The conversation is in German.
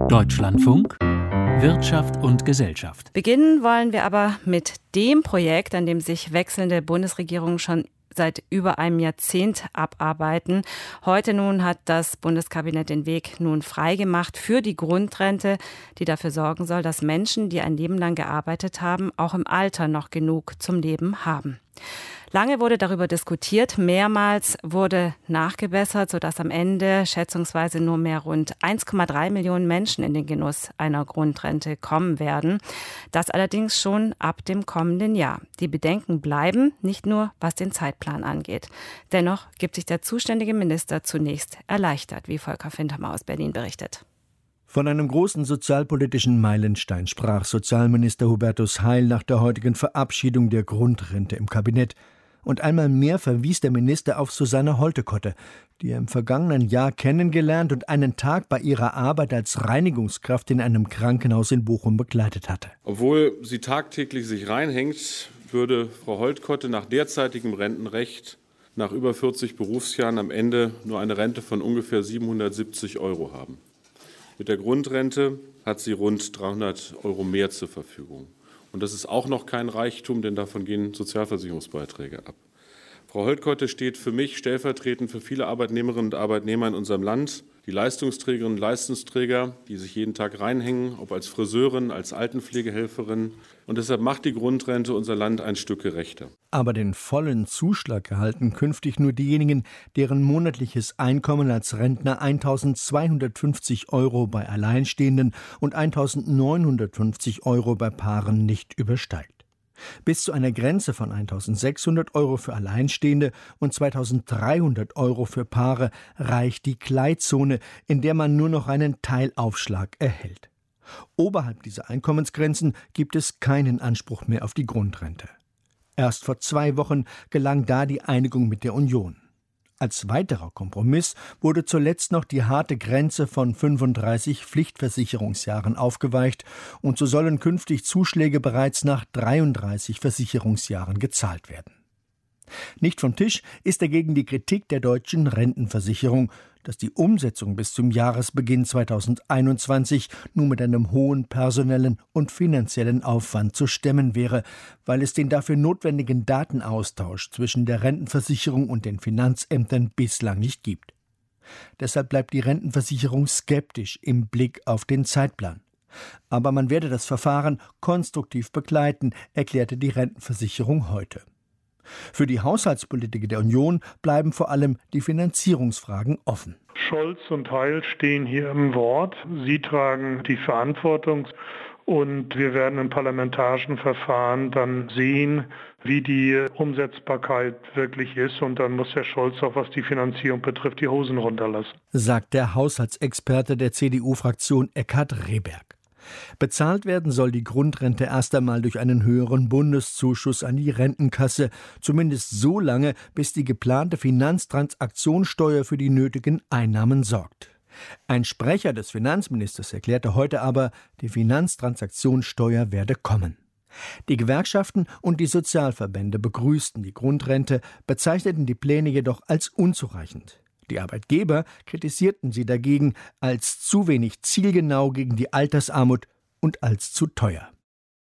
Deutschlandfunk Wirtschaft und Gesellschaft. Beginnen wollen wir aber mit dem Projekt, an dem sich wechselnde Bundesregierungen schon seit über einem Jahrzehnt abarbeiten. Heute nun hat das Bundeskabinett den Weg nun freigemacht für die Grundrente, die dafür sorgen soll, dass Menschen, die ein Leben lang gearbeitet haben, auch im Alter noch genug zum Leben haben. Lange wurde darüber diskutiert, mehrmals wurde nachgebessert, sodass am Ende schätzungsweise nur mehr rund 1,3 Millionen Menschen in den Genuss einer Grundrente kommen werden. Das allerdings schon ab dem kommenden Jahr. Die Bedenken bleiben, nicht nur was den Zeitplan angeht. Dennoch gibt sich der zuständige Minister zunächst erleichtert, wie Volker Fintermer aus Berlin berichtet. Von einem großen sozialpolitischen Meilenstein sprach Sozialminister Hubertus Heil nach der heutigen Verabschiedung der Grundrente im Kabinett. Und einmal mehr verwies der Minister auf Susanne Holtekotte, die er im vergangenen Jahr kennengelernt und einen Tag bei ihrer Arbeit als Reinigungskraft in einem Krankenhaus in Bochum begleitet hatte. Obwohl sie tagtäglich sich reinhängt, würde Frau Holtekotte nach derzeitigem Rentenrecht nach über 40 Berufsjahren am Ende nur eine Rente von ungefähr 770 € haben. Mit der Grundrente hat sie rund 300 € mehr zur Verfügung. Und das ist auch noch kein Reichtum, denn davon gehen Sozialversicherungsbeiträge ab. Frau Holtekotte steht für mich stellvertretend für viele Arbeitnehmerinnen und Arbeitnehmer in unserem Land, die Leistungsträgerinnen und Leistungsträger, die sich jeden Tag reinhängen, ob als Friseurin, als Altenpflegehelferin. Und deshalb macht die Grundrente unser Land ein Stück gerechter. Aber den vollen Zuschlag erhalten künftig nur diejenigen, deren monatliches Einkommen als Rentner 1.250 € bei Alleinstehenden und 1.950 € bei Paaren nicht übersteigt. Bis zu einer Grenze von 1.600 € für Alleinstehende und 2.300 € für Paare reicht die Gleitzone, in der man nur noch einen Teilaufschlag erhält. Oberhalb dieser Einkommensgrenzen gibt es keinen Anspruch mehr auf die Grundrente. Erst vor 2 Wochen gelang da die Einigung mit der Union. Als weiterer Kompromiss wurde zuletzt noch die harte Grenze von 35 Pflichtversicherungsjahren aufgeweicht und so sollen künftig Zuschläge bereits nach 33 Versicherungsjahren gezahlt werden. Nicht vom Tisch ist dagegen die Kritik der deutschen Rentenversicherung, dass die Umsetzung bis zum Jahresbeginn 2021 nur mit einem hohen personellen und finanziellen Aufwand zu stemmen wäre, weil es den dafür notwendigen Datenaustausch zwischen der Rentenversicherung und den Finanzämtern bislang nicht gibt. Deshalb bleibt die Rentenversicherung skeptisch im Blick auf den Zeitplan. Aber man werde das Verfahren konstruktiv begleiten, erklärte die Rentenversicherung heute. Für die Haushaltspolitik der Union bleiben vor allem die Finanzierungsfragen offen. Scholz und Heil stehen hier im Wort. Sie tragen die Verantwortung und wir werden im parlamentarischen Verfahren dann sehen, wie die Umsetzbarkeit wirklich ist. Und dann muss Herr Scholz auch, was die Finanzierung betrifft, die Hosen runterlassen, sagt der Haushaltsexperte der CDU-Fraktion Eckhard Rehberg. Bezahlt werden soll die Grundrente erst einmal durch einen höheren Bundeszuschuss an die Rentenkasse, zumindest so lange, bis die geplante Finanztransaktionssteuer für die nötigen Einnahmen sorgt. Ein Sprecher des Finanzministers erklärte heute aber, die Finanztransaktionssteuer werde kommen. Die Gewerkschaften und die Sozialverbände begrüßten die Grundrente, bezeichneten die Pläne jedoch als unzureichend. Die Arbeitgeber kritisierten sie dagegen als zu wenig zielgenau gegen die Altersarmut und als zu teuer.